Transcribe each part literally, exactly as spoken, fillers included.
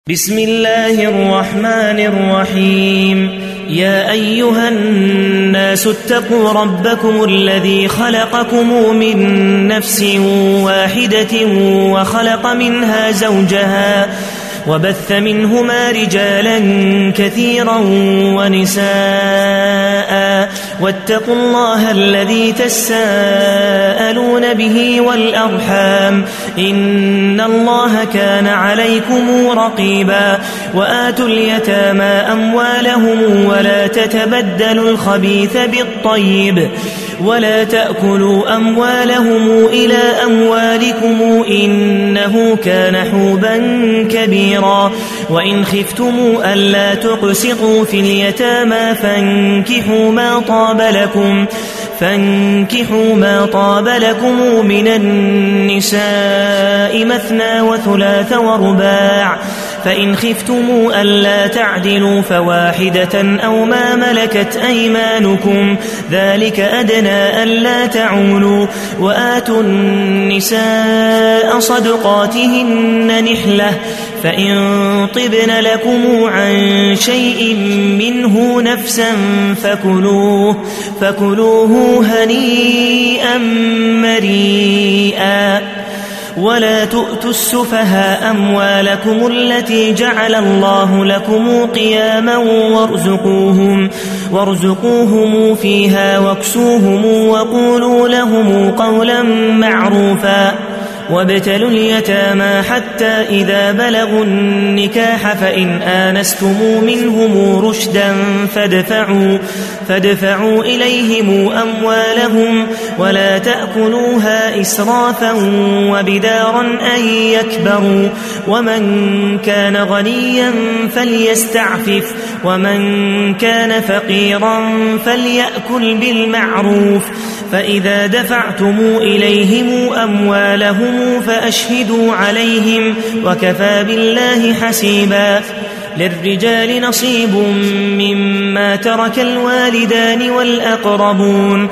بسم الله الرحمن الرحيم يا أيها الناس اتقوا ربكم الذي خلقكم من نفس واحدة وخلق منها زوجها وبث منهما رجالا كثيرا ونساء واتقوا الله الذي تساءلون به والأرحام إن الله كان عليكم رقيبا وآتوا اليتامى أموالهم ولا تتبدلوا الخبيث بالطيب ولا تأكلوا أموالهم إلى أموالكم إنه كان حوبا كبيرا وإن خفتم ألا تقسطوا في اليتامى فانكحوا ما طاب لكم فانكحوا ما طاب لكم من النساء مثنى وثلاث ورباع فإن خفتم ألا تعدلوا فواحدة أو ما ملكت أيمانكم ذلك أدنى ألا تعولوا وآتوا النساء صدقاتهن نحلة فإن طبن لكم عن شيء منه نفسا فكلوه فكلوه هنيئا مريئا ولا تؤتوا السفهاء أموالكم التي جعل الله لكم قياما وارزقوهم, وارزقوهم فيها واكسوهم وقولوا لهم قولا معروفا وابتلوا اليتامى حتى إذا بلغوا النكاح فإن آنستم منهم رشدا فادفعوا, فادفعوا إليهم أموالهم ولا تأكلوها إسرافا وبدارا أن يكبروا ومن كان غنيا فليستعفف ومن كان فقيرا فليأكل بالمعروف فإذا دفعتم إليهم أموالهم فأشهدوا عليهم وكفى بالله حسيبا للرجال نصيب مما ترك الوالدان والأقربون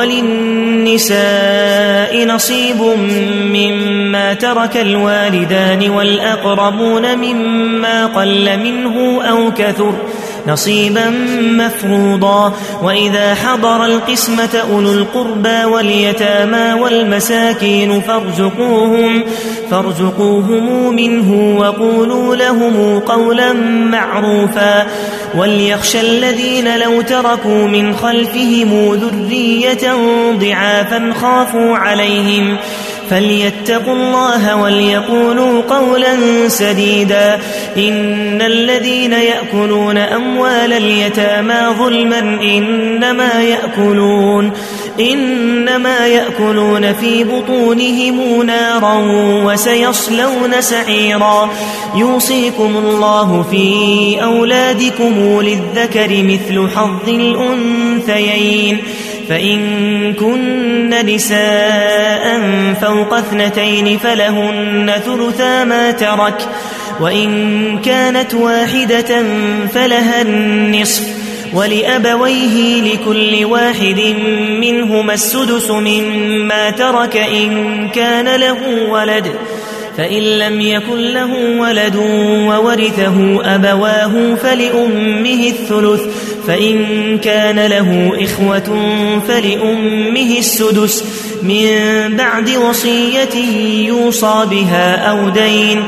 وللنساء نصيب مما ترك الوالدان والأقربون مما قل منه أو كثر نصيبا مفروضا وإذا حضر القسمة أولو القربى واليتامى والمساكين فارزقوهم, فارزقوهم منه وقولوا لهم قولا معروفا وليخشى الذين لو تركوا من خلفهم ذرية ضعافا خافوا عليهم فليتقوا الله وليقولوا قولا سديدا إن الذين يأكلون أموال اليتامى ظلما إنما يأكلون إنما يأكلون في بطونهم نارا وسيصلون سعيرا يوصيكم الله في أولادكم للذكر مثل حظ الأنثيين فإن كن نساء فوق اثنتين فلهن ثلثا ما ترك وإن كانت واحدة فلها النصف ولأبويه لكل واحد منهما السدس مما ترك إن كان له ولد فإن لم يكن له ولد وورثه أبواه فلأمه الثلث فإن كان له إخوة فلأمه السدس من بعد وصية يوصى بها أو دين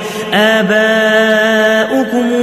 آباؤكم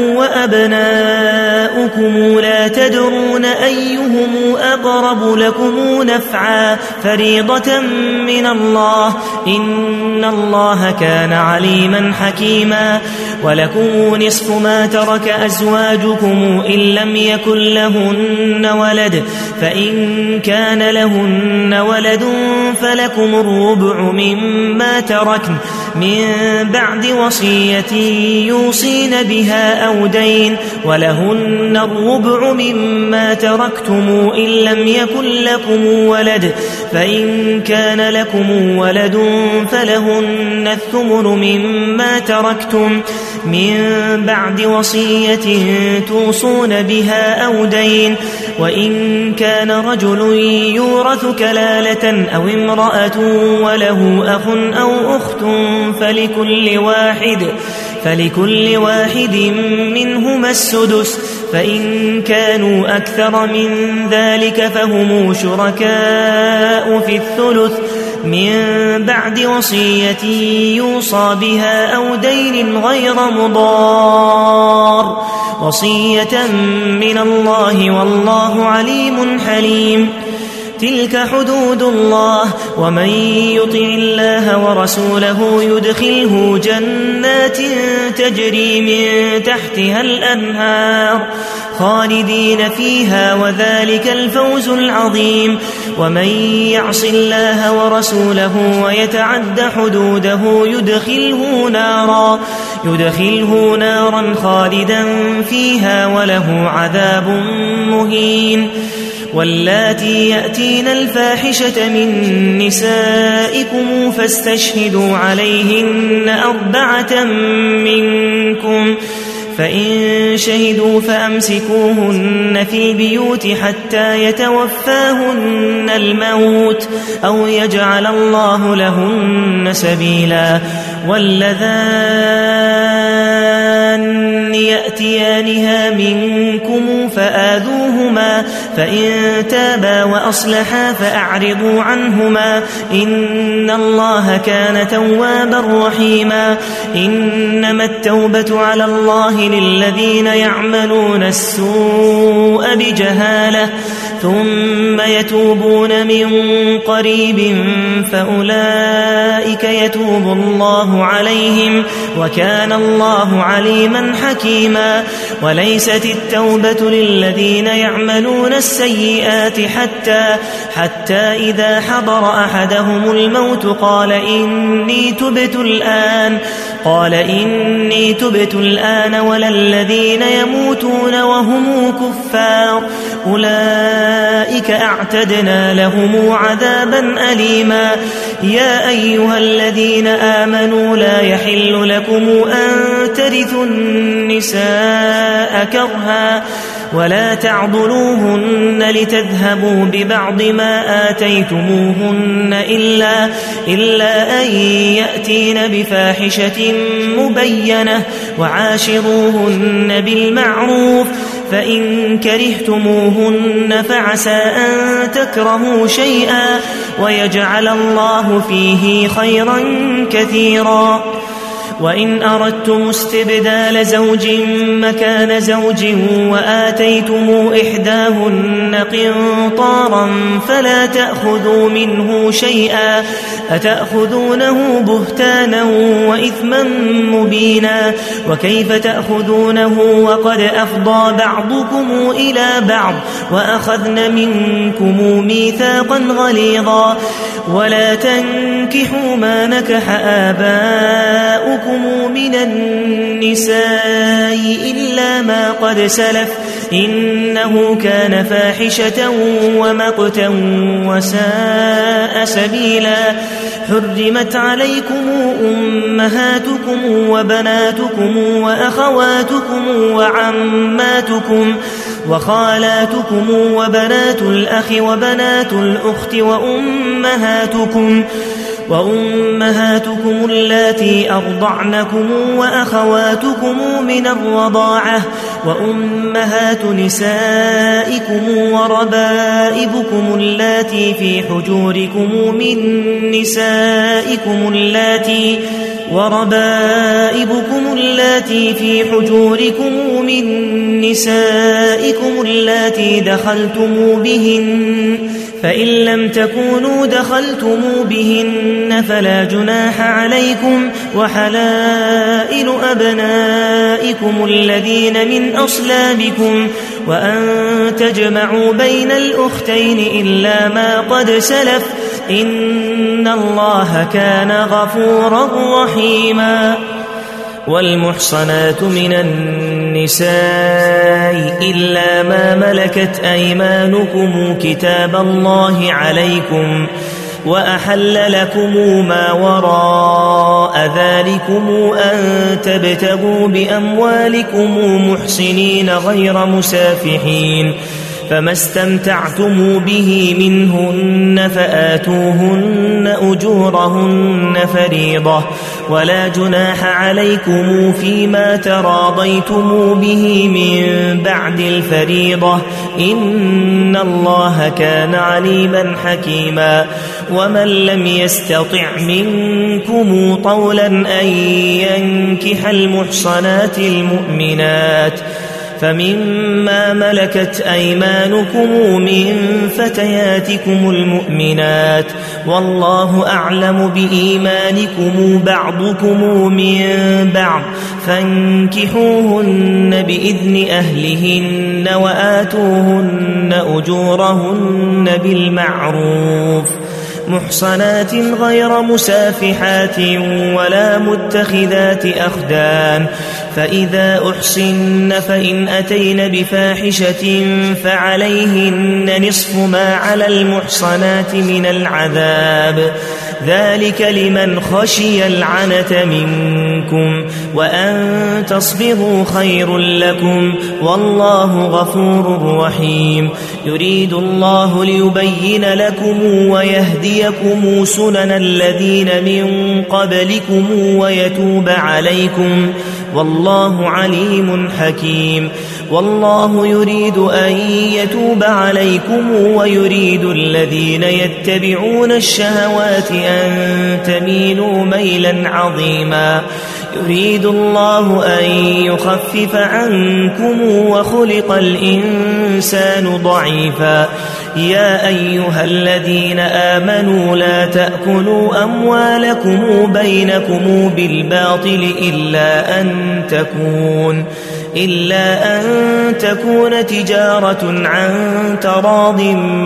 وأبناؤكم لا تدرون أيهم أقرب لكم نفعا فريضة من الله إن الله كان عليما حكيما ولكم نصف ما ترك أزواجكم إن لم يكن لهن ولد فإن كان لهن ولد فلكم الربع مما تركن من بعد وصية يوصين بها أو دين ولهن الربع مما تركتم إن لم يكن لكم ولد فإن كان لكم ولد فلهن الثمن مما تركتم من بعد وصية توصون بها أو دين وإن كان رجل يورث كلالة أو امرأة وله أخ أو أخت فلكل واحد فلكل واحد منهما السدس فإن كانوا أكثر من ذلك فهم شركاء في الثلث من بعد وصية يوصى بها أو دين غير مضار وصية من الله والله عليم حليم. تلك حدود الله ومن يطع الله ورسوله يدخله جنات تجري من تحتها الأنهار خالدين فيها وذلك الفوز العظيم. ومن يعص الله ورسوله ويتعد حدوده يدخله نارا يدخله نارا خالدا فيها وله عذاب مهين. واللاتي يأتين الفاحشة من نسائكم فاستشهدوا عليهن أربعة منكم فإن شهدوا فأمسكوهن في البيوت حتى يتوفاهن الموت أو يجعل الله لهن سبيلا. واللذان يأتيانها منكم فآذوهما فإن تابا وأصلحا فأعرضوا عنهما إن الله كان توابا رحيما. إنما التوبة على الله للذين يعملون السوء بجهالة ثم يتوبون من قريب فأولئك يتوب الله عليهم وكان الله عليما حكيما. وليست التوبة للذين يعملون السيئات حتى حتى إذا حضر أحدهم الموت قال إني تبت الآن قال إني تبت الآن ولا الذين يموتون وهم كفار أولئك أعتدنا لهم عذابا أليما. يا أيها الذين آمنوا لا يحل لكم أن ترثوا النساء كرها ولا تعضلوهن لتذهبوا ببعض ما آتيتموهن إلا, إلا أن يأتين بفاحشة مبينة وعاشروهن بالمعروف فإن كرهتموهن فعسى أن تكرهوا شيئا ويجعل الله فيه خيرا كثيرا. وإن أردتم استبدال زوج مكان زوج وآتيتم إحداهن قنطارا فلا تأخذوا منه شيئا أتأخذونه بهتانا وإثما مبينا. وكيف تأخذونه وقد أفضى بعضكم إلى بعض وأخذن منكم ميثاقا غليظا. ولا تنكحوا ما نكح آباؤكم من النساء إلا ما قد سلف إنه كان فاحشة ومقتا وساء سبيلا. حرمت عليكم أمهاتكم وبناتكم وأخواتكم وعماتكم وخالاتكم وبنات الأخ وبنات الأخت وأمهاتكم وأمهاتكم اللاتي أرضعنكم وأخواتكم من الرضاعة وأمهات نسائكم وربائبكم اللاتي في حجوركم من نسائكم اللاتي وربائبكم اللاتي في حجوركم من نسائكم اللاتي دخلتم بهن فإن لم تكونوا دخلتم بهن فلا جناح عليكم. وحلائل أبنائكم الذين من أصلابكم وأن تجمعوا بين الأختين إلا ما قد سلف إن الله كان غفورا رحيما. والمحصنات من النساء إلا ما ملكت أيمانكم كتاب الله عليكم وأحل لكم ما وراء ذلكم أن تبتغوا بأموالكم محسنين غير مسافحين فما استمتعتم به منهن فآتوهن أجورهن فريضة ولا جناح عليكم فيما تراضيتم به من بعد الفريضة إن الله كان عليما حكيما ومن لم يستطع منكم طولا أن ينكح المحصنات المؤمنات فمما ملكت أيمانكم من فتياتكم المؤمنات والله أعلم بإيمانكم بعضكم من بعض فانكحوهن بإذن أهلهن وآتوهن أجورهن بالمعروف محصنات غير مسافحات ولا متخذات أخدان فإذا أحصن فإن أتين بفاحشة فعليهن نصف ما على المحصنات من العذاب ذلك لمن خشي العنة منكم وأن تصبروا خير لكم والله غفور رحيم يريد الله ليبين لكم ويهديكم سنن الذين من قبلكم ويتوب عليكم والله عليم حكيم والله يريد أن يتوب عليكم ويريد الذين يتبعون الشهوات أن تميلوا ميلا عظيما يريد الله أن يخفف عنكم وخلق الإنسان ضعيفا يا أيها الذين آمنوا لا تأكلوا أموالكم بينكم بالباطل إلا أن تكون إلا أن تكون تجارة عن تراض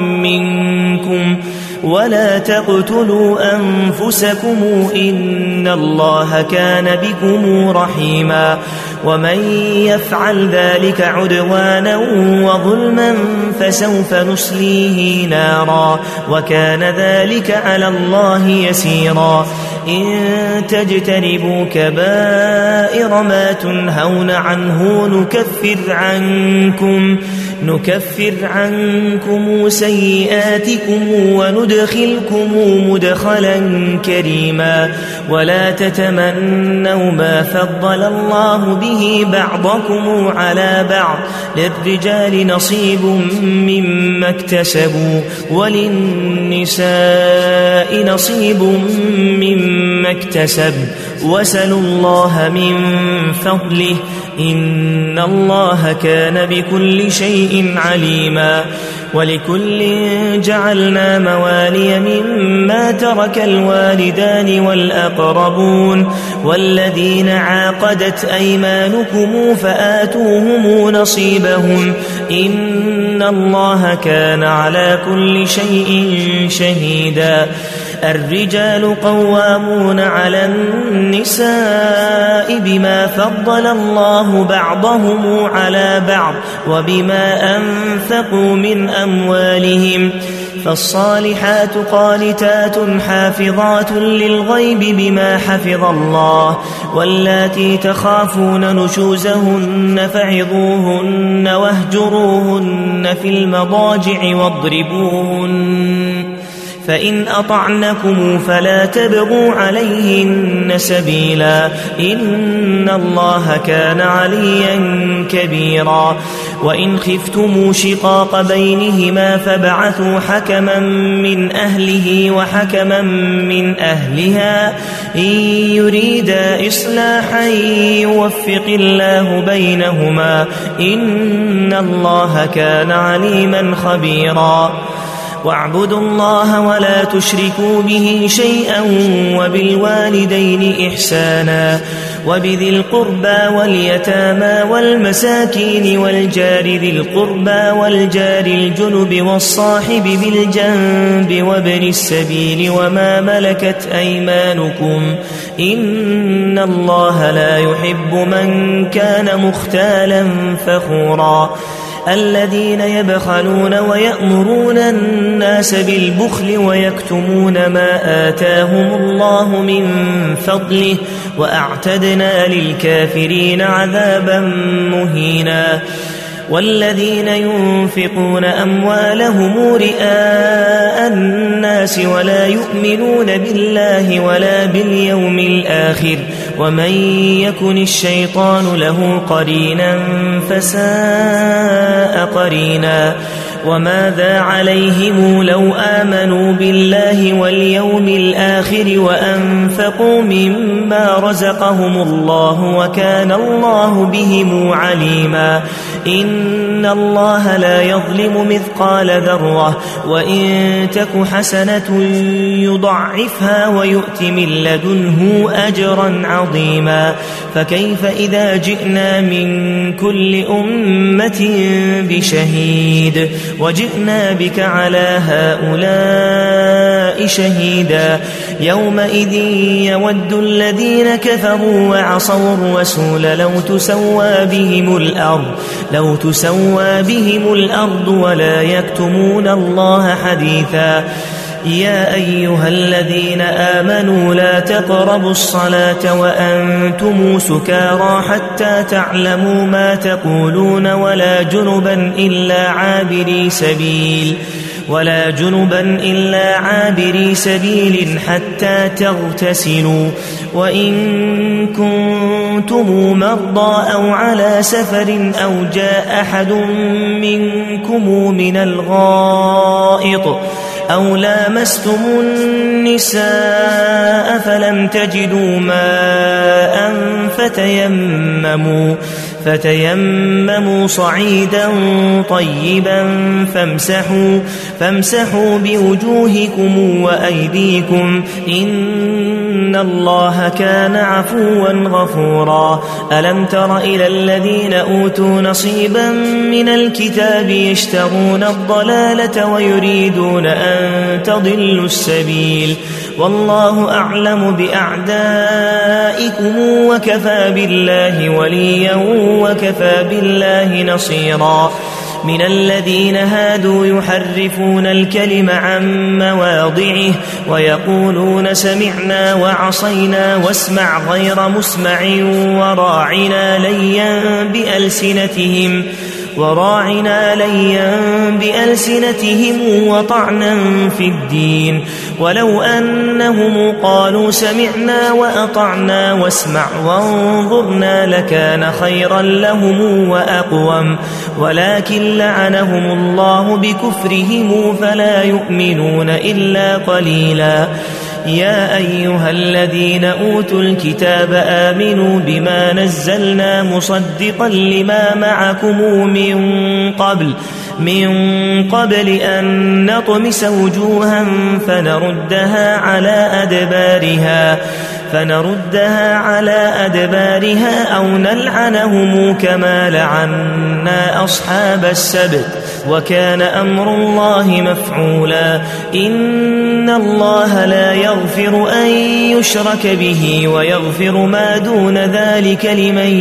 منكم ولا تقتلوا أنفسكم إن الله كان بكم رحيما ومن يفعل ذلك عدوانا وظلما فسوف نصليه نارا وكان ذلك على الله يسيرا إن تجتنبوا كبائر ما تنهون عنه نكفر عنكم نكفر عنكم سيئاتكم وندخلكم مدخلا كريما ولا تتمنوا ما فضل الله به بعضكم على بعض للرجال نصيب مما اكتسبوا وللنساء نصيب مما اكتسب وسلوا الله من فضله إن الله كان بكل شيء عليما ولكل جعلنا موالي مما ترك الوالدان والأقربون والذين عاقدت أيمانكم فآتوهم نصيبهم إن الله كان على كل شيء شهيدا الرجال قوامون على النساء بما فضل الله بعضهم على بعض وبما أنفقوا من أموالهم فالصالحات قانتات حافظات للغيب بما حفظ الله واللاتي تخافون نشوزهن فعظوهن واهجروهن في المضاجع واضربوهن فإن أطعنكم فلا تبغوا عليهن سبيلا إن الله كان عليا كبيرا وإن خفتم شقاق بينهما فابعثوا حكما من أهله وحكما من أهلها إن يريدا إصلاحا يوفق الله بينهما إن الله كان عليما خبيرا واعبدوا الله ولا تشركوا به شيئا وبالوالدين إحسانا وبذي القربى واليتامى والمساكين والجار ذي القربى والجار الجنب والصاحب بالجنب وابن السبيل وما ملكت أيمانكم إن الله لا يحب من كان مختالا فخورا الذين يبخلون ويأمرون الناس بالبخل ويكتمون ما آتاهم الله من فضله وأعتدنا للكافرين عذابا مهينا والذين ينفقون أموالهم رئاء الناس ولا يؤمنون بالله ولا باليوم الآخر ومن يكن الشيطان له قرينا فساء قرينا وماذا عليهم لو آمنوا بالله واليوم الآخر وأنفقوا مما رزقهم الله وكان الله بهم عليما إن الله لا يظلم مثقال ذرة وإن تك حسنة يضعفها ويؤت من لدنه أجرا عظيما فكيف إذا جئنا من كل أمة بشهيد وجئنا بك على هؤلاء شهيدا يومئذ يود الذين كفروا وعصوا الرسول لو تسوى بهم الأرض لو تسوى بهم الأرض ولا يكتمون الله حديثا يا أيها الذين آمنوا لا تقربوا الصلاة وأنتم سكارى حتى تعلموا ما تقولون ولا جنبا إلا عابري سبيل ولا جنبا إلا عابري سبيل حتى تغتسلوا وإن كنتم مرضى أو على سفر أو جاء أحد منكم من الغائط أو لامستم النساء فلم تجدوا ماء فتيمموا فتيمموا صعيدا طيبا فامسحوا فامسحوا بوجوهكم وأيديكم إن الله كان عفوا غفورا ألم تر إلى الذين أوتوا نصيبا من الكتاب يشترون الضلالة ويريدون أن تضلوا السبيل والله أعلم بأعدائكم وكفى بالله وليا وكفى بالله نصيرا من الذين هادوا يحرفون الكلم عن مواضعه ويقولون سمعنا وعصينا واسمع غير مسمع وراعنا ليا بألسنتهم وراعنا ليا بألسنتهم وطعنا في الدين ولو أنهم قالوا سمعنا وأطعنا واسمع وانظرنا لكان خيرا لهم وأقوم ولكن لعنهم الله بكفرهم فلا يؤمنون إلا قليلا يا أيها الذين أوتوا الكتاب آمنوا بما نزلنا مصدقا لما معكم من قبل من قبل أن نطمس وجوها فنردها على أدبارها فنردها على أدبارها أو نلعنهم كما لعنا أصحاب السبت وكان أمر الله مفعولا إن الله لا يغفر أن يشرك به ويغفر ما دون ذلك لمن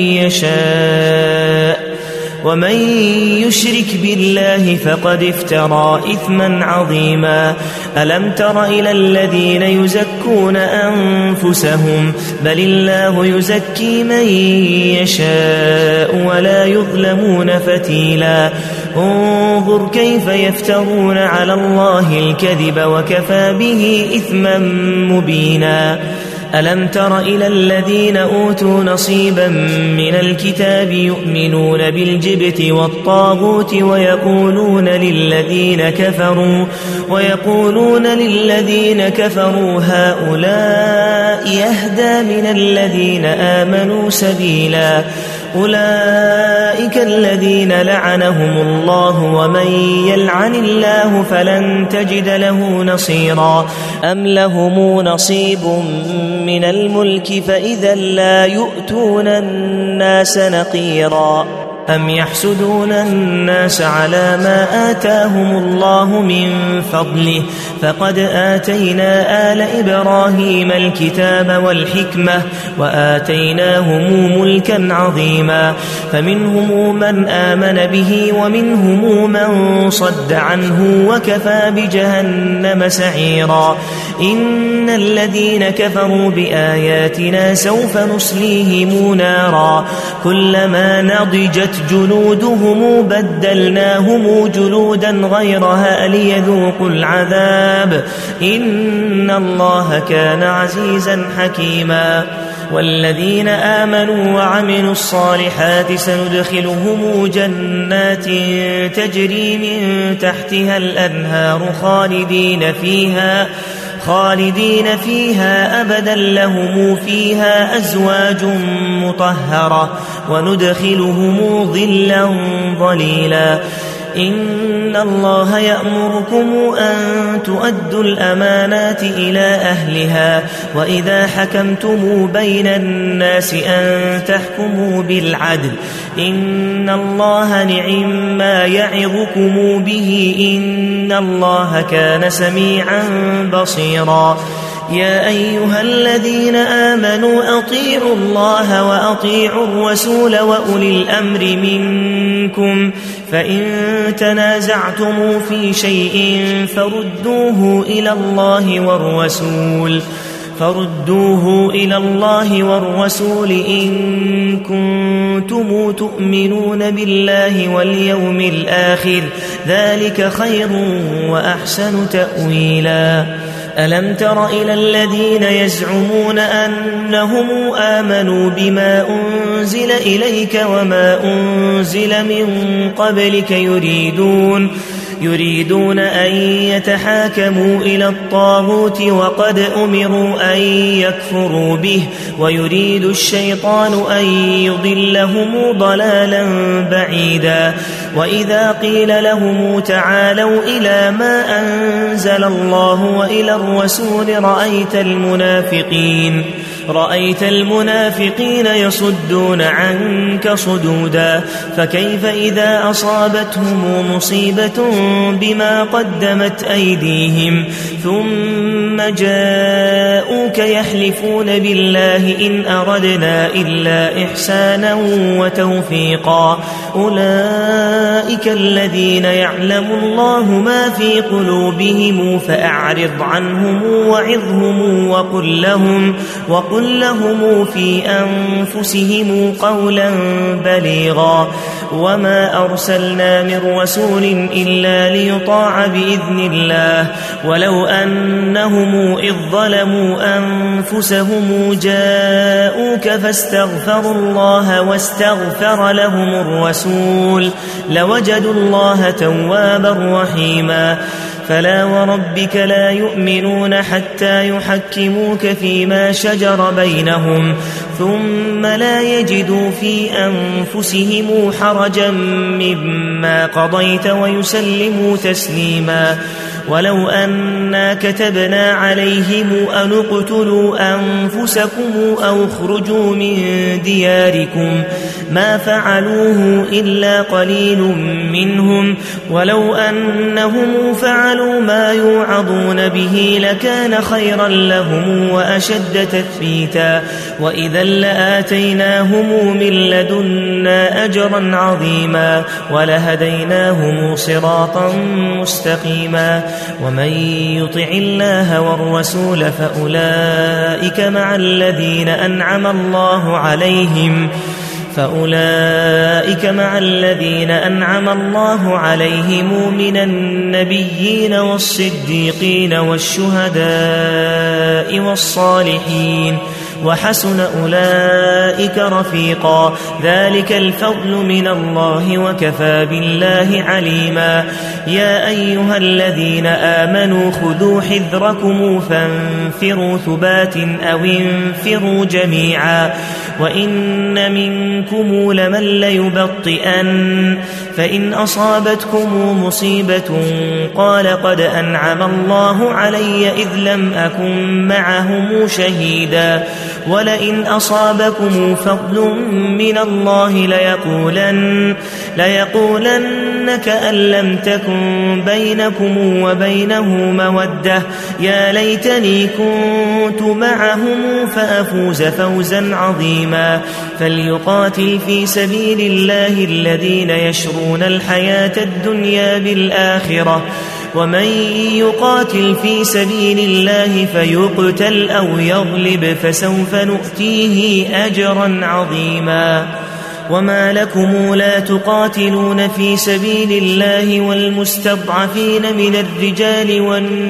يشاء ومن يشرك بالله فقد افترى إثما عظيما ألم تر إلى الذين يزكون أنفسهم بل الله يزكي من يشاء ولا يظلمون فتيلا انظر كيف يفترون على الله الكذب وكفى به إثما مبينا ألم تر إلى الذين أوتوا نصيبا من الكتاب يؤمنون بالجبت والطاغوت ويقولون للذين كفروا ويقولون للذين كفروا هؤلاء يهدى من الذين آمنوا سبيلا أولئك الذين لعنهم الله ومن يلعن الله فلن تجد له نصيرا أم لهم نصيب من الملك فإذا لا يؤتون الناس نقيرا أم يحسدون الناس على ما آتاهم الله من فضله فقد آتينا آل إبراهيم الكتاب والحكمة وآتيناهم ملكا عظيما فمنهم من آمن به ومنهم من صد عنه وكفى بجهنم سعيرا إن الذين كفروا بآياتنا سوف نصليهم نارا كلما نضجت نضجت جلودهم بدلناهم جلودا غيرها ليذوقوا العذاب إن الله كان عزيزا حكيما والذين آمنوا وعملوا الصالحات سندخلهم جنات تجري من تحتها الأنهار خالدين فيها خالدين فيها أبدا لهم فيها أزواج مطهرة وندخلهم ظلا ظليلا إن الله يأمركم أن تؤدوا الأمانات إلى أهلها وإذا حكمتم بين الناس أن تحكموا بالعدل إن الله نعم ما يعظكم به إن الله كان سميعا بصيرا يا أيها الذين آمنوا أطيعوا الله وأطيعوا الرسول وأولي الأمر منكم فإن تنازعتم في شيء فردوه إلى الله والرسول فردوه إلى الله والرسول إن كنتم تؤمنون بالله واليوم الآخر ذلك خير وأحسن تأويلا ألم تر إلى الذين يزعمون أنهم آمنوا بما أنزل إليك وما أنزل من قبلك يريدون يريدون أن يتحاكموا إلى الطاغوت وقد أمروا أن يكفروا به ويريد الشيطان أن يضلهم ضلالا بعيدا وإذا قيل لهم تعالوا إلى ما أنزل الله وإلى الرسول رأيت المنافقين رأيت المنافقين يصدون عنك صدودا فكيف إذا أصابتهم مصيبة بما قدمت أيديهم ثم جاءوك يحلفون بالله إن أردنا إلا إحسانا وتوفيقا أولئك الذين يعلم الله ما في قلوبهم فأعرض عنهم وعظهم وقل لهم وقل لهم في أنفسهم قولا بليغا وما أرسلنا من رسول إلا ليطاع بإذن الله ولو أنهم إذ ظلموا أنفسهم جاءوك فاستغفروا الله واستغفر لهم الرسول لوجدوا الله توابا رحيما فلا وربك لا يؤمنون حتى يحكموك فيما شجر بينهم ثم لا يجدوا في أنفسهم حرجا مما قضيت ويسلموا تسليما ولو أنا كتبنا عليهم أن اقتلوا أنفسكم أو اخرجوا من دياركم ما فعلوه إلا قليل منهم ولو أنهم فعلوا ما يوعظون به لكان خيرا لهم وأشد تثبيتا وإذا لآتيناهم من لدنا أجرا عظيما ولهديناهم صراطا مستقيما ومن يطع الله والرسول فأولئك مع الذين أنعم الله عليهم فأولئك مع الذين أنعم الله عليهم من النبيين والصديقين والشهداء والصالحين وحسن أولئك رفيقا ذلك الفضل من الله وكفى بالله عليما يا أيها الذين آمنوا خذوا حذركم فانفروا ثبات أو انفروا جميعا وإن منكم لمن ليبطئن فإن أصابتكم مصيبة قال قد أنعم الله علي إذ لم أكن معهم شهيدا ولئن أصابكم فضل من الله ليقولن, ليقولن كأن لم تكن بينكم وبينه مودة يا ليتني كنت معهم فأفوز فوزا عظيما فليقاتل في سبيل الله الذين يشرون الحياة الدنيا بالآخرة ومن يقاتل في سبيل الله فيقتل أو يغلب فسوف نؤتيه أجرا عظيما وما لكم لا تقاتلون في سبيل الله والمستضعفين من الرجال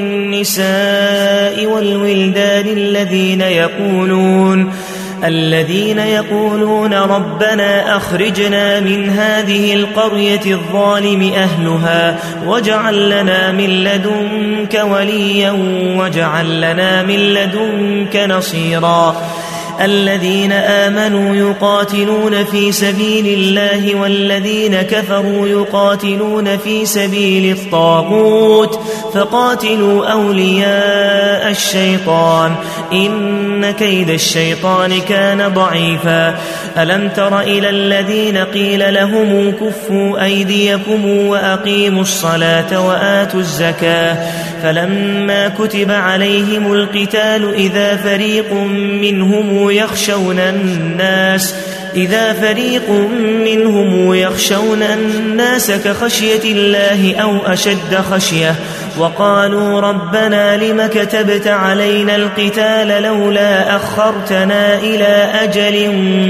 والنساء والولدان الذين يقولون الذين يقولون ربنا أخرجنا من هذه القرية الظالم أهلها واجعل لنا من لدنك وليا واجعل لنا من لدنك نصيرا الذين آمنوا يقاتلون في سبيل الله والذين كفروا يقاتلون في سبيل الطاغوت فقاتلوا أولياء الشيطان إن كيد الشيطان كان ضعيفا ألم تر إلى الذين قيل لهم كفوا أيديكم وأقيموا الصلاة وآتوا الزكاة فلما كتب عليهم القتال إذا فريق منهم يخشون الناس إذا فريق منهم يخشون الناس كخشية الله أو أشد خشية وقالوا ربنا لم كتبت علينا القتال لولا أخرتنا إلى أجل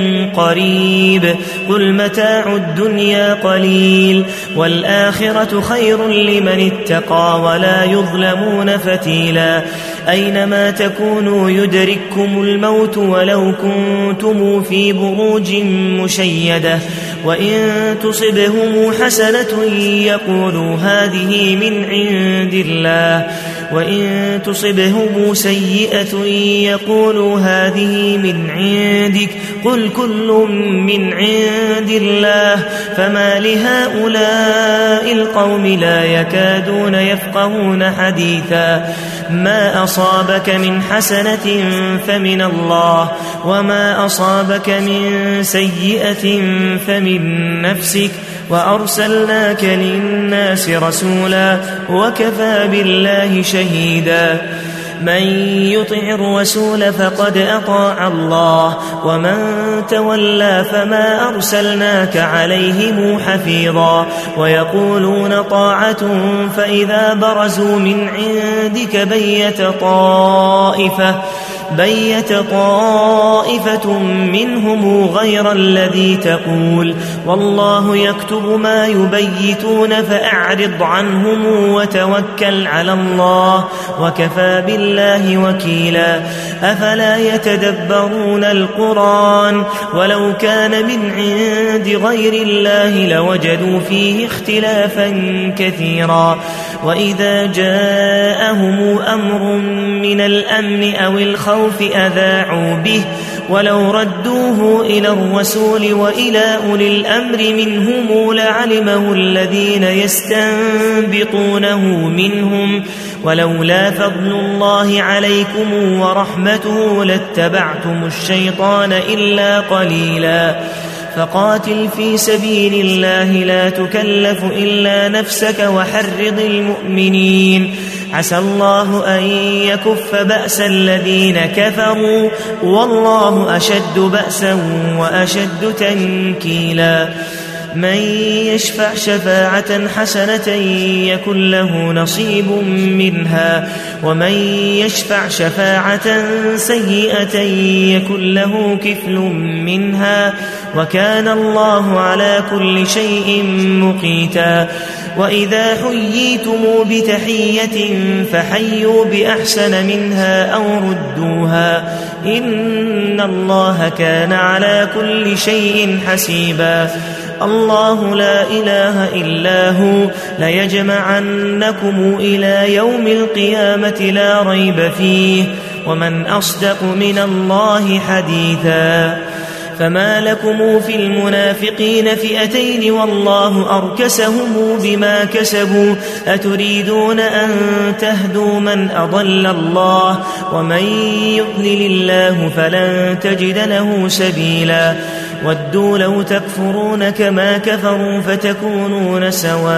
قريب قل متاع الدنيا قليل والآخرة خير لمن اتقى ولا يظلمون فتيلا أينما تكونوا يدرككم الموت ولو كنتم في بروج مشيدة وإن تصبهم حسنة يقولوا هذه من عند الله وإن تصبهم سيئة يقولوا هذه من عندك قل كل من عند الله فما لهؤلاء القوم لا يكادون يفقهون حديثا ما أصابك من حسنة فمن الله وما أصابك من سيئة فمن نفسك وأرسلناك للناس رسولا وكفى بالله شهيدا من يطع الرسول فقد أطاع الله ومن تولى فما أرسلناك عليهم حفيظا ويقولون طاعة فإذا برزوا من عندك بيت طائفة بيت طائفة منهم غير الذي تقول والله يكتب ما يبيتون فأعرض عنهم وتوكل على الله وكفى بالله وكيلا أفلا يتدبرون القرآن ولو كان من عند غير الله لوجدوا فيه اختلافا كثيرا وإذا جاءهم أمر من الأمن أو الخوف أذاعوا به ولو ردوه إلى الرسول وإلى أولي الأمر منهم لعلمه الذين يستنبطونه منهم ولولا فضل الله عليكم ورحمته لاتبعتم الشيطان إلا قليلا فقاتل في سبيل الله لا تكلف إلا نفسك وحرض المؤمنين عسى الله أن يكف بأس الذين كفروا والله أشد بأسا وأشد تنكيلا من يشفع شفاعة حسنة يكن له نصيب منها ومن يشفع شفاعة سيئة يكن له كفل منها وكان الله على كل شيء مقيتا وإذا حييتم بتحية فحيوا بأحسن منها أو ردوها إن الله كان على كل شيء حسيبا الله لا إله إلا هو ليجمعنكم إلى يوم القيامة لا ريب فيه ومن أصدق من الله حديثا فما لكم في المنافقين فئتين والله أركسهم بما كسبوا أتريدون أن تهدوا من أضل الله ومن يضلل الله فلن تجد له سبيلا ودوا لو تكفرون كما كفروا فتكونون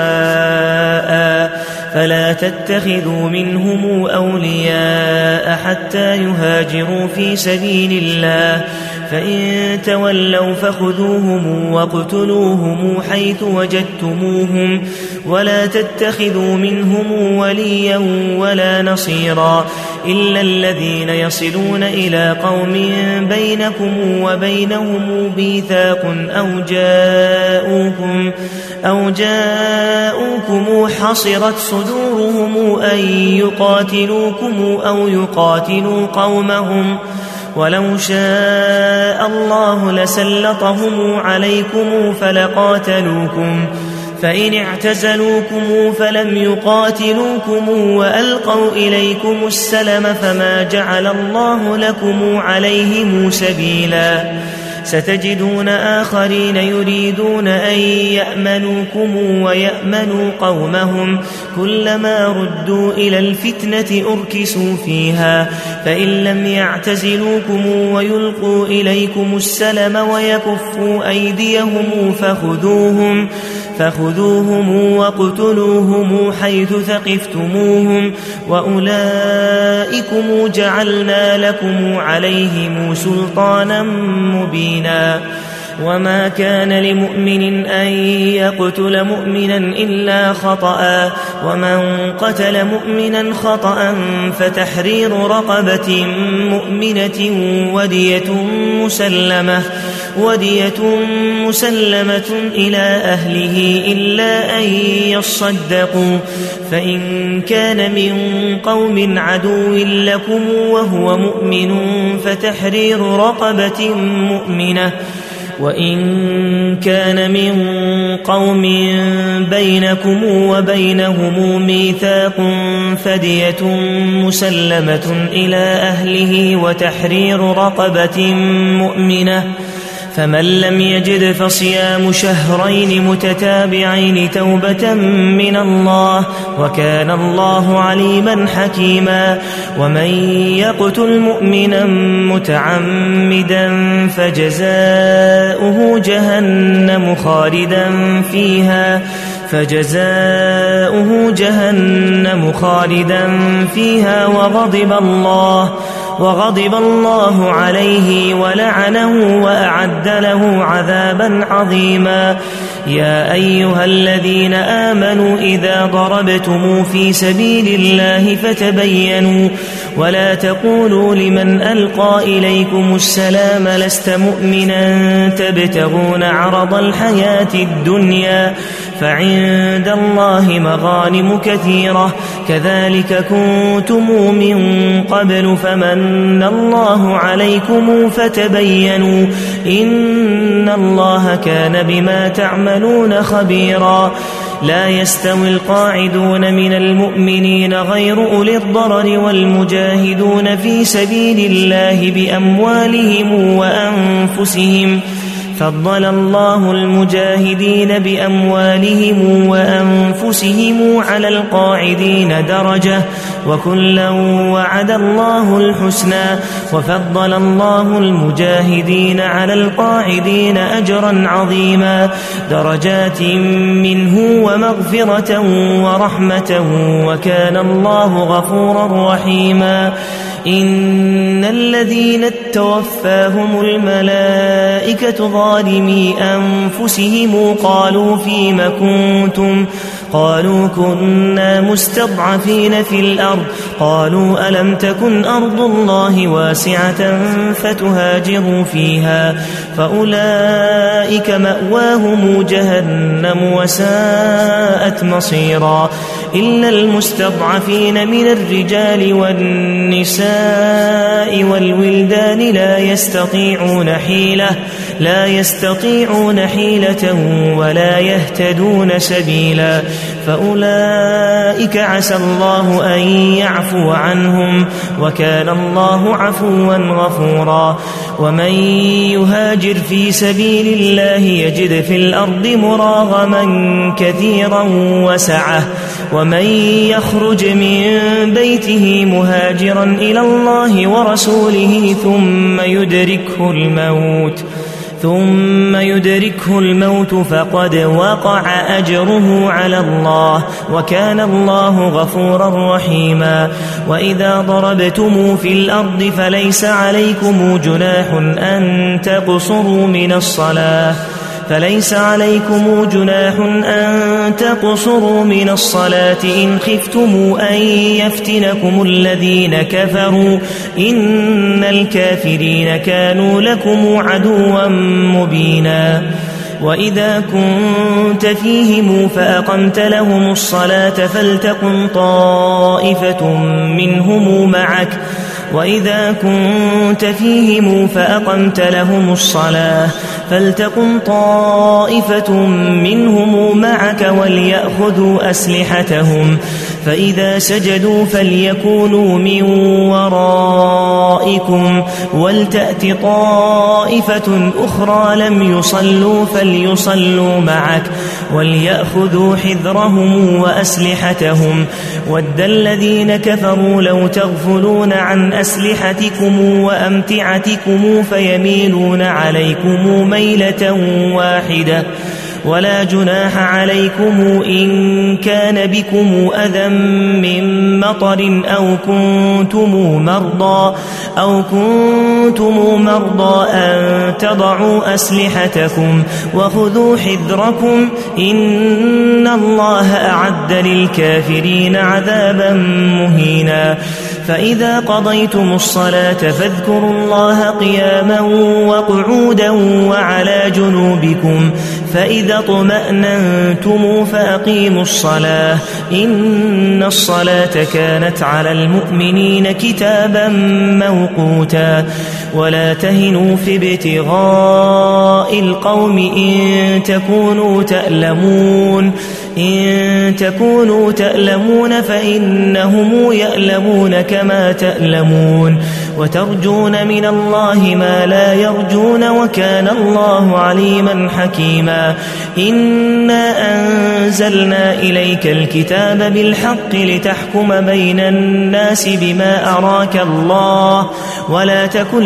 سواء فلا تتخذوا منهم أولياء حتى يهاجروا في سبيل الله فإن تولوا فخذوهم واقتلوهم حيث وجدتموهم ولا تتخذوا منهم وليا ولا نصيرا إلا الذين يصلون إلى قوم بينكم وبينهم مبين ميثاق أو جاءوكم, أو جاءوكم حصرت صدورهم أن يقاتلوكم أو يقاتلوا قومهم ولو شاء الله لسلطهم عليكم فلقاتلوكم فإن اعتزلوكم فلم يقاتلوكم وألقوا إليكم السلم فما جعل الله لكم عليهم سبيلا ستجدون آخرين يريدون أن يأمنوكم ويأمنوا قومهم كلما ردوا إلى الفتنة أركسوا فيها فإن لم يعتزلوكم ويلقوا إليكم السلم ويكفوا أيديهم فخذوهم فخذوهم واقتلوهم حيث ثقفتموهم وأولئكم جعلنا لكم عليهم سلطانا مبينا وما كان لمؤمن أن يقتل مؤمنا إلا خطأ ومن قتل مؤمنا خطأ فتحرير رقبة مؤمنة ودية مسلمة ودية مسلمة إلى أهله إلا أن يصدقوا فإن كان من قوم عدو لكم وهو مؤمن فتحرير رقبة مؤمنة وإن كان من قوم بينكم وبينهم ميثاق فدية مسلمة إلى أهله وتحرير رقبة مؤمنة فمن لم يجد فصيام شهرين متتابعين توبة من الله وكان الله عليما حكيما ومن يقتل مؤمنا متعمدا فجزاؤه جهنم خالدا فيها فجزاؤه جهنم خالدا فيها وغضب الله وغضب الله عليه ولعنه وأعد له عذابا عظيما يا أيها الذين آمنوا إذا ضربتم في سبيل الله فتبينوا ولا تقولوا لمن ألقى إليكم السلام لست مؤمنا تبتغون عرض الحياة الدنيا فعند الله مغانم كثيرة كذلك كنتم من قبل فمن الله عليكم فتبينوا إن الله كان بما تعملون خبيرا لا يستوي القاعدون من المؤمنين غير أولي الضرر والمجاهدون في سبيل الله بأموالهم وأنفسهم فضل الله المجاهدين بأموالهم وأنفسهم على القاعدين درجة وكلا وعد الله الحسنى وفضل الله المجاهدين على القاعدين أجرا عظيما درجات منه ومغفرة ورحمة وكان الله غفورا رحيما إن الذين توفاهم الملائكة ظالمي أنفسهم قالوا فيم كنتم قالوا كنا مستضعفين في الأرض قالوا ألم تكن أرض الله واسعة فتهاجروا فيها فأولئك مأواهم جهنم وساءت مصيرا إلا المستضعفين من الرجال والنساء والولدان لا يستطيعون حيلة لا يستطيعون حيلة ولا يهتدون سبيلا فأولئك عسى الله أن يعفو عنهم وكان الله عفوا غفورا ومن يهاجر في سبيل الله يجد في الأرض مراغما كثيرا وسعة ومن يخرج من بيته مهاجرا إلى الله ورسوله ثم يدركه الموت ثم يدركه الموت فقد وقع أجره على الله وكان الله غفورا رحيما وإذا ضربتم في الأرض فليس عليكم جناح أن تقصروا من الصلاة فليس عليكم جناح أن تقصروا من الصلاة إن خفتم أن يفتنكم الذين كفروا إن الكافرين كانوا لكم عدوا مبينا وإذا كنت فيهم فأقمت لهم الصلاة فلتقم طائفة منهم معك وإذا كنت فيهم فأقمت لهم الصلاة فلتقم طائفة منهم معك وليأخذوا أسلحتهم فإذا سجدوا فليكونوا من ورائكم ولتأت طائفة أخرى لم يصلوا فليصلوا معك وليأخذوا حذرهم وأسلحتهم ود الذين كفروا لو تغفلون عن أسلحتكم وأمتعتكم فيميلون عليكم ميلة واحدة ولا جناح عليكم إن كان بكم أذى من مطر أو كنتم مرضى أو كنتم مرضى أن تضعوا أسلحتكم وخذوا حذركم إن الله أعد للكافرين عذابا مهينا فإذا قضيتم الصلاة فاذكروا الله قياما وقعودا وعلى جنوبكم فإذا اطمأننتم فأقيموا الصلاة إن الصلاة كانت على المؤمنين كتابا موقوتا ولا تهنوا في ابتغاء القوم إن تكونوا تألمون إن تكونوا تألمون فإنهم يألمون كما تألمون وترجون من الله ما لا يرجون وكان الله عليما حكيما إنا أنزلنا إليك الكتاب بالحق لتحكم بين الناس بما أراك الله ولا تكن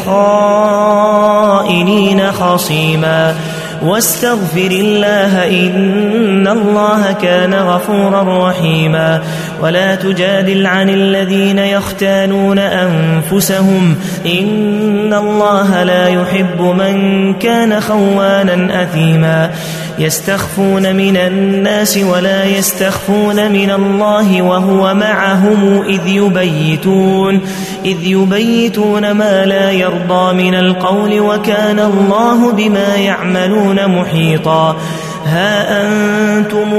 للخائنين خصيما واستغفر الله إن الله كان غفورا رحيما ولا تجادل عن الذين يختانون أنفسهم إن الله لا يحب من كان خوانا أثيما يستخفون من الناس ولا يستخفون من الله وهو معهم إذ يبيتون إذ يبيتون ما لا يرضى من القول وكان الله بما يعملون محيطا ها أنتم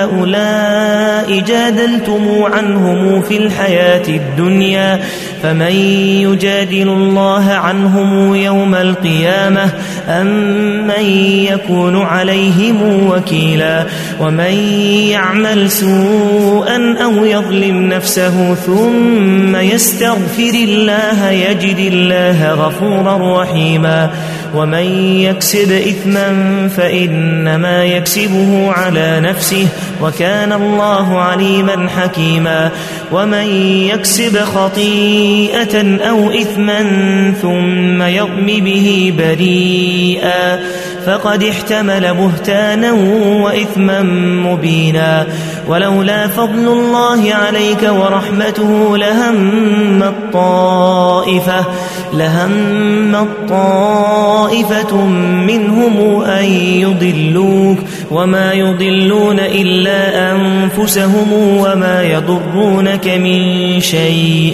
هؤلاء جادلتم عنهم في الحياة الدنيا فمن يجادل الله عنهم يوم القيامة أم من يكون عليهم وكيلا ومن يعمل سوءا أو يظلم نفسه ثم يستغفر الله يجد الله غفورا رحيما ومن يكسب إثما فإنما يكسبه على نفسه وكان الله عليما حكيما ومن يكسب خطيئة أو إثما ثم يرم به بريئا فقد احتمل بهتانا وإثما مبينا ولولا فضل الله عليك ورحمته لهم الطائفة لهم الطائفة منهم أن يضلوك وما يضلون إلا أنفسهم وما يضرونك من شيء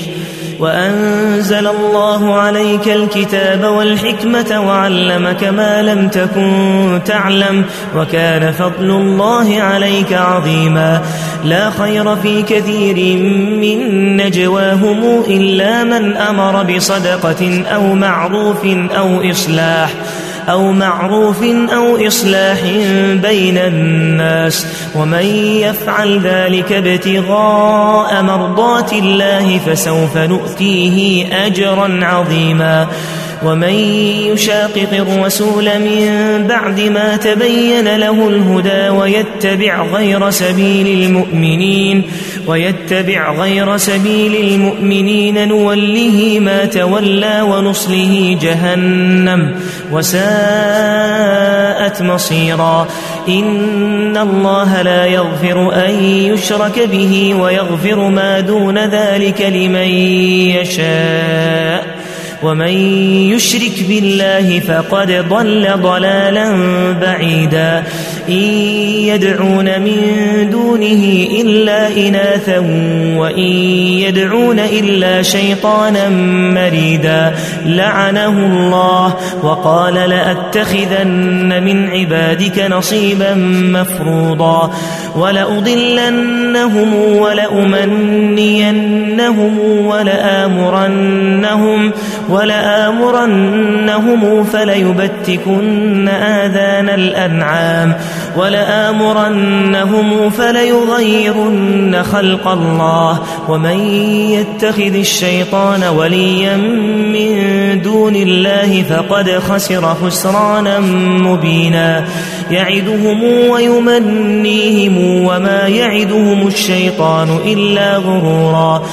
وأنزل الله عليك الكتاب والحكمة وعلمك ما لم تكن تعلم وكان فضل الله عليك عظيما لا خير في كثير من نجواهم إلا من أمر بصدقة أو معروف أو إصلاح أو معروف أو إصلاح بين الناس ومن يفعل ذلك ابتغاء مرضات الله فسوف نؤتيه أجرا عظيما ومن يشاقق الرسول من بعد ما تبين له الهدى ويتبع غير سبيل المؤمنين ويتبع غير سبيل المؤمنين نوله ما تولى ونصله جهنم وساءت مصيرا إن الله لا يغفر أن يشرك به ويغفر ما دون ذلك لمن يشاء ومن يشرك بالله فقد ضل ضلالا بعيدا إن يدعون من دونه إلا إناثا وإن يدعون إلا شيطانا مريدا لعنه الله وقال لأتخذن من عبادك نصيبا مفروضا ولأضلنهم ولأمنينهم ولآمرنهم ولآمرنهم فليبتكن آذان الأنعام ولآمرنهم فليغيرن خلق الله ومن يتخذ الشيطان وليا من دون الله فقد خسر خسرانا مبينا يعدهم ويمنيهم وما يعدهم الشيطان إلا غرورا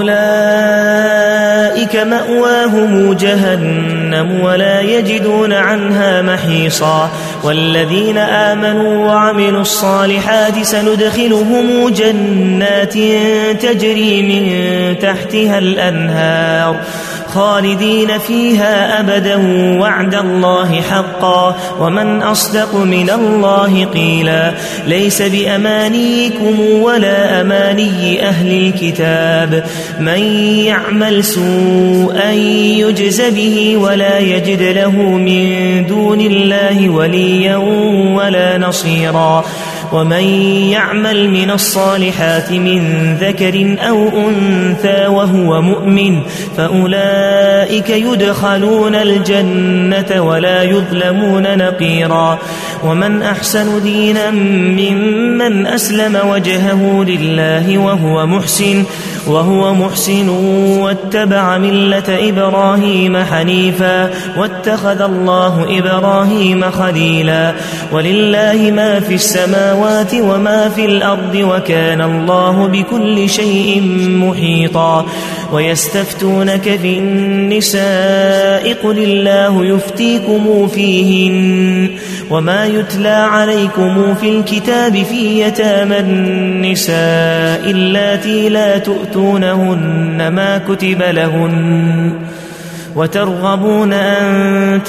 أولئك مأواهم جهنم ولا يجدون عنها محيصا والذين آمنوا وعملوا الصالحات سندخلهم جنات تجري من تحتها الأنهار خالدين فيها أبدا وعد الله حقا ومن أصدق من الله قيلا ليس بأمانيكم ولا أماني أهل الكتاب من يعمل سوءا يجز به ولا يجد له من دون الله وليا ولا نصيرا ومن يعمل من الصالحات من ذكر أو أنثى وهو مؤمن فأولئك يدخلون الجنة ولا يظلمون نقيرا ومن أحسن دينا ممن أسلم وجهه لله وهو محسن وهو محسن واتبع ملة إبراهيم حنيفا واتخذ الله إبراهيم خليلا ولله ما في السماوات وما في الأرض وكان الله بكل شيء محيطا ويستفتونك في النساء قل الله يفتيكم فيهن وما يتلى عليكم في الكتاب في يتامى النساء اللاتي لا تؤتونهن ما كتب لهن وترغبون أن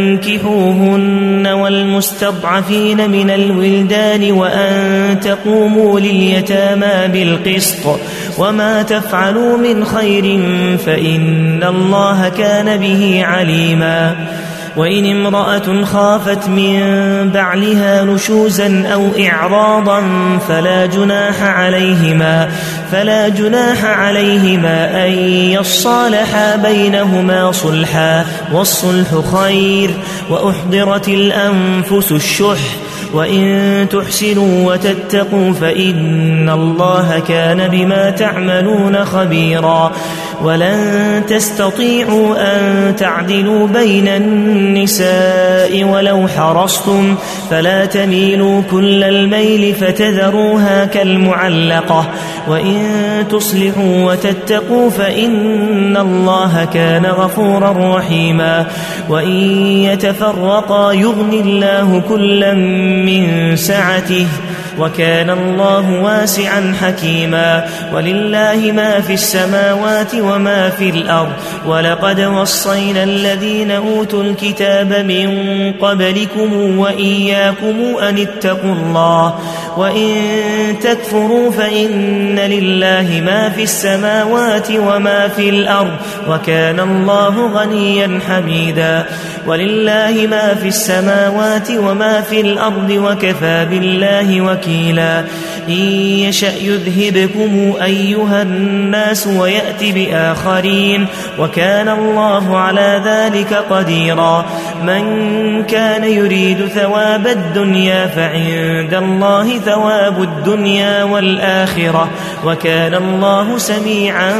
تنكحوهن والمستضعفين من الولدان وأن تقوموا لليتامى بالقسط وما تفعلوا من خير فإن الله كان به عليما وإن امرأة خافت من بعلها نشوزا أو إعراضا فلا جناح عليهما فلا جناح عليهما أن يصالحا بينهما صلحا والصلح خير وأحضرت الأنفس الشح وإن تحسنوا وتتقوا فإن الله كان بما تعملون خبيرا ولن تستطيعوا أن تعدلوا بين النساء ولو حرصتم فلا تميلوا كل الميل فتذروها كالمعلقة وإن تصلحوا وتتقوا فإن الله كان غفورا رحيما وإن يتفرقا يغن الله كلا من سعته وكان الله واسعا حكيما ولله ما في السماوات وما في الأرض ولقد وصينا الذين أوتوا الكتاب من قبلكم وإياكم أن اتقوا الله وإن تكفروا فإن لله ما في السماوات وما في الأرض وكان الله غنيا حميدا ولله ما في السماوات وما في الأرض وكفى بالله وكيلا إن يشأ يذهبكم أيها الناس ويأتي بآخرين وكان الله على ذلك قديرا من كان يريد ثواب الدنيا فعند الله ثواب الدنيا والآخرة وكان الله سميعا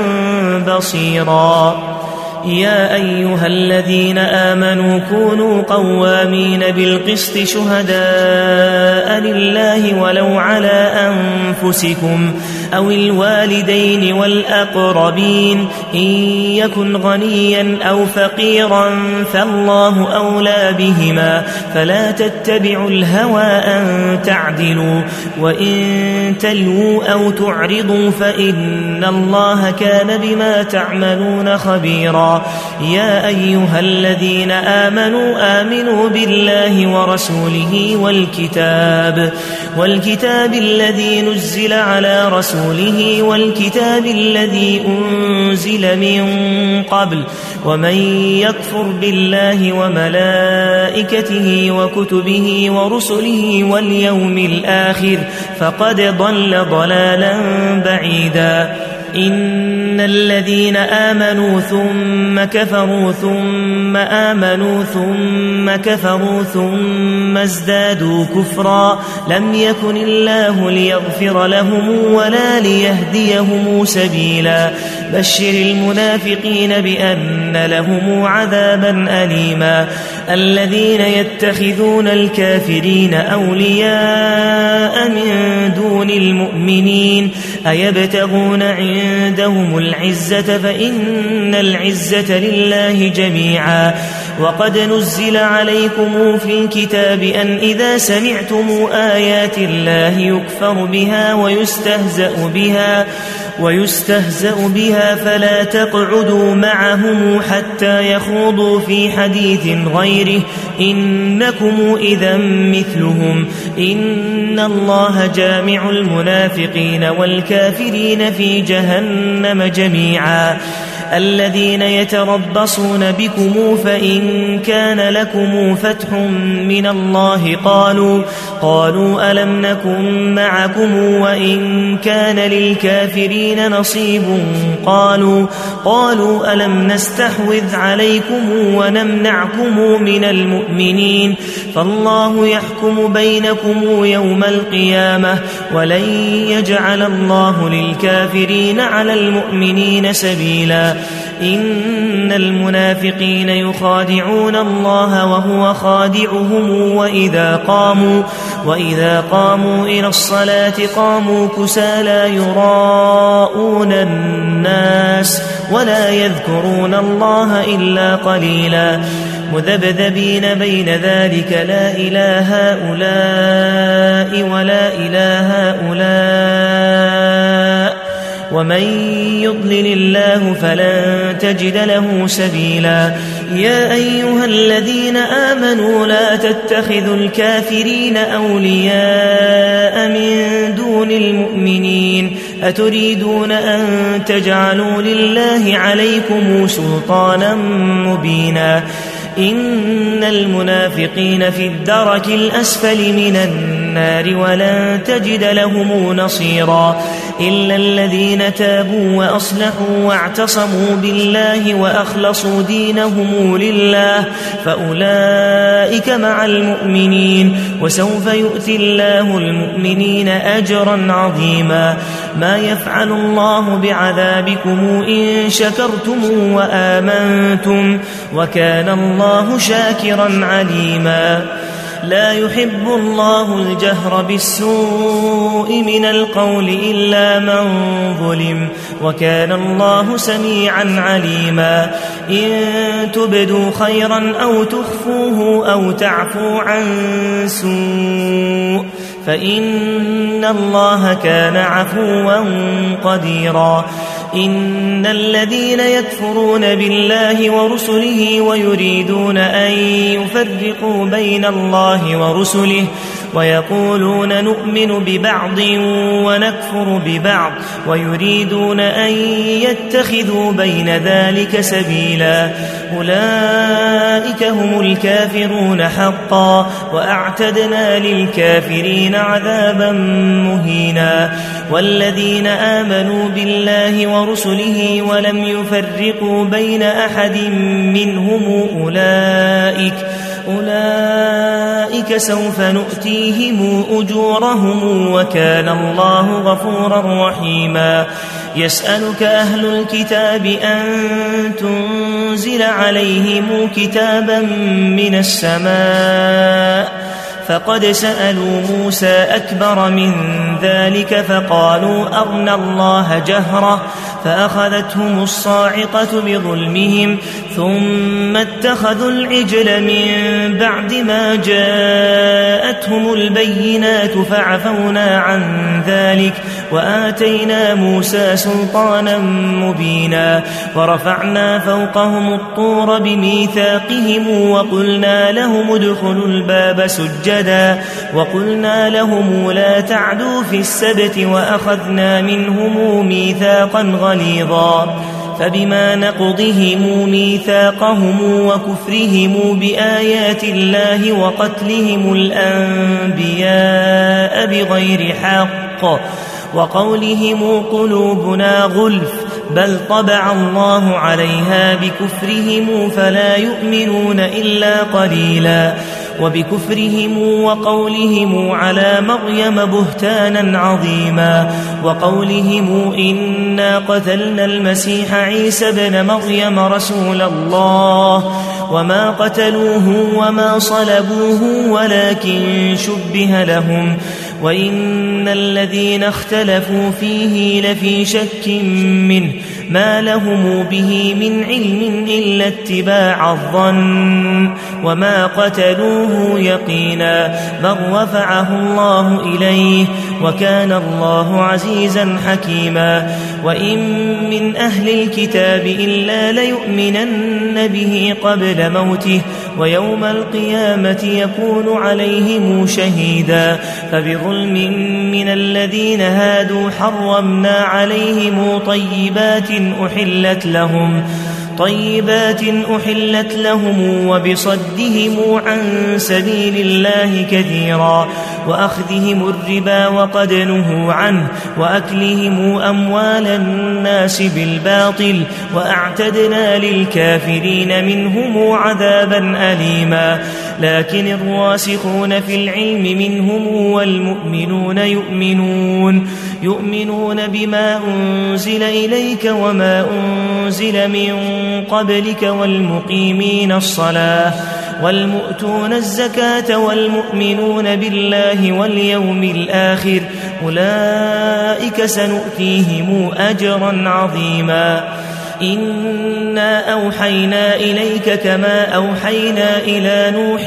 بصيرا يا أيها الذين آمنوا كونوا قوامين بالقسط شهداء لله ولو على أنفسكم أو الوالدين والأقربين إن يكن غنيا أو فقيرا فالله أولى بهما فلا تتبعوا الهوى أن تعدلوا وإن تلووا أو تعرضوا فإن الله كان بما تعملون خبيرا يا أيها الذين آمنوا آمنوا بالله ورسوله والكتاب والكتاب الذي نزل على رسوله والكتاب الذي أنزل من قبل ومن يكفر بالله وملائكته وكتبه ورسله واليوم الآخر فقد ضل ضلالا بعيدا إن الذين آمنوا ثم كفروا ثم آمنوا ثم كفروا ثم ازدادوا كفرا لم يكن الله ليغفر لهم ولا ليهديهم سبيلا بشر المنافقين بأن لهم عذابا أليما الذين يتخذون الكافرين أولياء من دون المؤمنين أيبتغون عندهم العزة فإن العزة لله جميعا وقد نزل عليكم في الكتاب أن إذا سمعتم آيات الله يكفر بها ويستهزأ بها ويستهزأ بها فلا تقعدوا معهم حتى يخوضوا في حديث غيره إنكم إذا مثلهم إن الله جامع المنافقين والكافرين في جهنم جميعا الذين يتربصون بكم فإن كان لكم فتح من الله قالوا قالوا ألم نكن معكم وإن كان للكافرين نصيب قالوا قالوا ألم نستحوذ عليكم ونمنعكم من المؤمنين فالله يحكم بينكم يوم القيامة ولن يجعل الله للكافرين على المؤمنين سبيلا إن المنافقين يخادعون الله وهو خادعهم وإذا قاموا وإذا قاموا إلى الصلاة قاموا كسالى يراءون الناس ولا يذكرون الله إلا قليلا مذبذبين بين ذلك لا إله هؤلاء ولا إله هؤلاء ومن يضلل الله فلن تجد له سبيلا يا أيها الذين آمنوا لا تتخذوا الكافرين أولياء من دون المؤمنين أتريدون أن تجعلوا لله عليكم سلطانا مبينا إن المنافقين في الدرك الأسفل من النار ولن تجد لهم نصيرا إلا الذين تابوا وأصلحوا واعتصموا بالله وأخلصوا دينهم لله فأولئك مع المؤمنين وسوف يؤتي الله المؤمنين أجرا عظيما ما يفعل الله بعذابكم إن شكرتم وآمنتم وكان الله شاكرا عليما لا يحب الله الجهر بالسوء من القول إلا من ظلم وكان الله سميعا عليما إن تبدوا خيرا أو تخفوه أو تعفوا عن سوء فإن الله كان عفوا قديرا إن الذين يكفرون بالله ورسله ويريدون أن يفرقوا بين الله ورسله ويقولون نؤمن ببعض ونكفر ببعض ويريدون أن يتخذوا بين ذلك سبيلا أولئك هم الكافرون حقا وأعتدنا للكافرين عذابا مهينا والذين آمنوا بالله ورسله ولم يفرقوا بين أحد منهم أولئك أولئك سوف نؤتيهم أجورهم وكان الله غفورا رحيما يسألك أهل الكتاب أن تنزل عليهم كتابا من السماء فقد سألوا موسى أكبر من ذلك فقالوا أرنا الله جهرة فأخذتهم الصاعقة بظلمهم ثم اتخذوا العجل من بعد ما جاءتهم البينات فعفونا عن ذلك وآتينا موسى سلطانا مبينا ورفعنا فوقهم الطور بميثاقهم وقلنا لهم ادخلوا الباب سجدا وقلنا لهم لا تعدوا في السبت وأخذنا منهم ميثاقا غليظا فبما نقضهم ميثاقهم وكفرهم بآيات الله وقتلهم الأنبياء بغير حق وقولهم قلوبنا غلف بل طبع الله عليها بكفرهم فلا يؤمنون إلا قليلا وبكفرهم وقولهم على مريم بهتانا عظيما وقولهم إنا قتلنا المسيح عيسى بن مريم رسول الله وما قتلوه وما صلبوه ولكن شبه لهم وإن الذين اختلفوا فيه لفي شك منه ما لهم به من علم إلا اتباع الظن وما قتلوه يقينا بل رفعه الله إليه وكان الله عزيزا حكيما وإن من أهل الكتاب إلا ليؤمنن به قبل موته ويوم القيامة يكون عليهم شهيدا فبظلم من الذين هادوا حرمنا عليهم طيبات أحلت لهم طيبات أحلت لهم وبصدهم عن سبيل الله كثيرا وأخذهم الربا وقد نهوا عنه وأكلهم أموال الناس بالباطل وأعتدنا للكافرين منهم عذابا أليما لكن الراسخون في العلم منهم والمؤمنون يؤمنون يؤمنون بما أنزل إليك وما أنزل من قبلك والمقيمين الصلاة والمؤتون الزكاة والمؤمنون بالله واليوم الآخر أولئك سنؤتيهم أجرا عظيما إنا أوحينا إليك كما أوحينا إلى نوح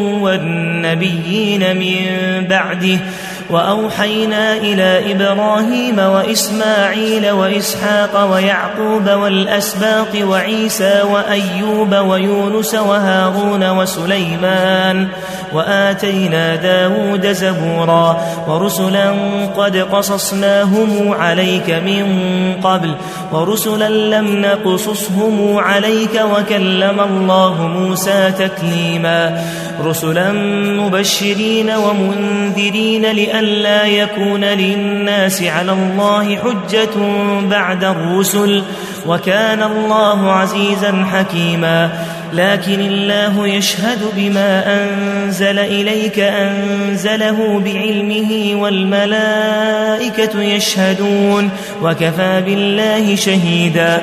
والنبيين من بعده وأوحينا إلى إبراهيم وإسماعيل وإسحاق ويعقوب والأسباط وعيسى وأيوب ويونس وهارون وسليمان وآتينا داود زبورا ورسلا قد قصصناهم عليك من قبل ورسلا لم نقصصهم عليك وكلم الله موسى تكليما رسلا مبشرين ومنذرين لئلا يكون للناس على الله حجة بعد الرسل وكان الله عزيزا حكيما لكن الله يشهد بما أنزل إليك أنزله بعلمه والملائكة يشهدون وكفى بالله شهيدا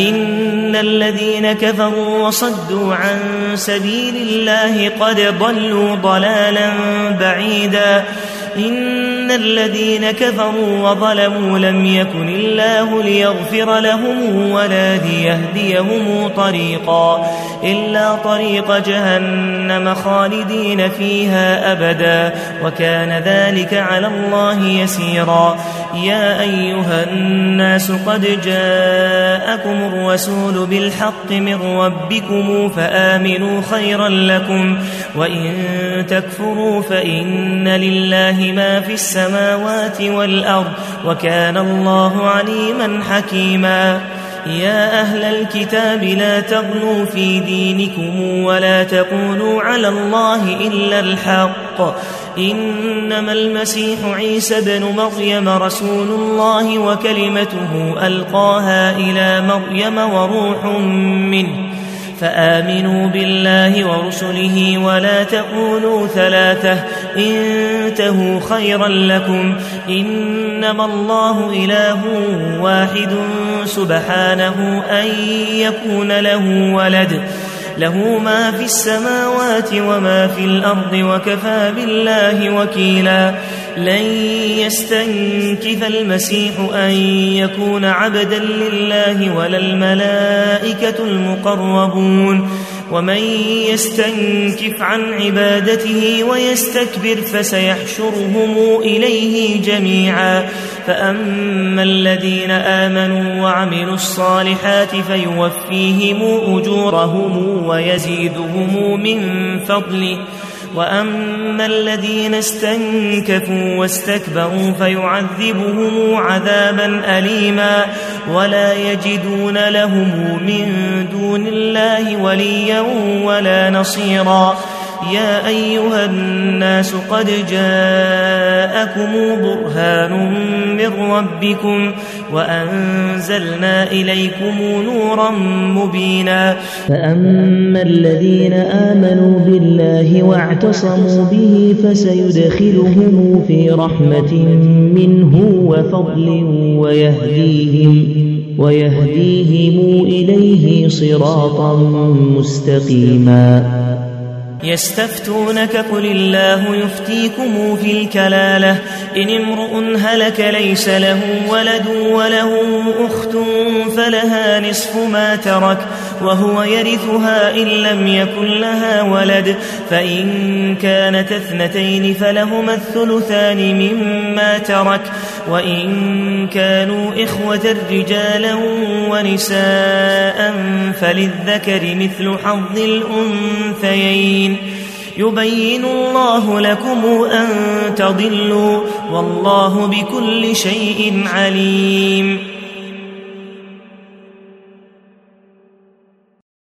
إن الذين كفروا وصدوا عن سبيل الله قد ضلوا ضلالا بعيدا إن الذين كفروا وظلموا لم يكن الله ليغفر لهم ولا ليهديهم طريقا إلا طريق جهنم خالدين فيها أبدا وكان ذلك على الله يسيرا يا أيها الناس قد جاءكم الرسول بالحق من ربكم فآمنوا خيرا لكم وإن تكفروا فإن لله ما في السماوات والأرض وكان الله عليما حكيما يا أهل الكتاب لا تغلوا في دينكم ولا تقولوا على الله إلا الحق إنما المسيح عيسى بن مريم رسول الله وكلمته ألقاها إلى مريم وروح منه فآمنوا بالله ورسله ولا تقولوا ثلاثة انتهوا خيرا لكم إنما الله إله واحد سبحانه أن يكون له ولد له ما في السماوات وما في الأرض وكفى بالله وكيلا لن يستنكف المسيح أن يكون عبدا لله ولا الملائكة المقربون ومن يستنكف عن عبادته ويستكبر فسيحشرهم إليه جميعا فأما الذين آمنوا وعملوا الصالحات فيوفيهم أجورهم ويزيدهم من فضله وأما الذين استنكفوا واستكبروا فيعذبهم عذابا أليما ولا يجدون لهم من دون الله وليا ولا نصيرا يا أيها الناس قد جاءكم برهان من ربكم وأنزلنا إليكم نورا مبينا فأما الذين آمنوا بالله واعتصموا به فسيدخلهم في رحمة منه وفضل ويهديهم, ويهديهم إليه صراطا مستقيما يستفتونك قل الله يفتيكم في الكلالة إن امرؤ هلك ليس له ولد وله أخت فلها نصف ما ترك وهو يرثها إن لم يكن لها ولد فإن كانت اثنتين فلهما الثلثان مما ترك وإن كانوا إخوة رجالا ونساء فللذكر مثل حظ الأنثيين يبين الله لكم أن تضلوا والله بكل شيء عليم